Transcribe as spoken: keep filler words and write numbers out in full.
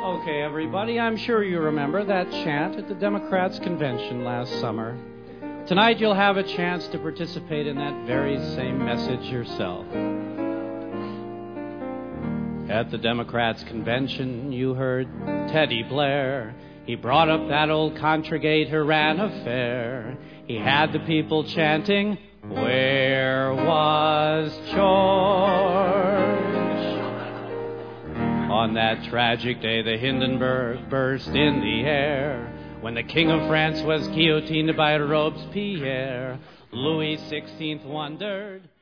Okay, everybody, I'm sure you remember that chant at the Democrats' convention last summer. Tonight you'll have a chance to participate in that very same message yourself. At the Democrats' convention, you heard Teddy Blair. He brought up that old Contragate Iran affair. He had the people chanting, "Where was George?" On that tragic day, the Hindenburg burst in the air. When the King of France was guillotined by Robespierre, Louis the sixteenth wondered,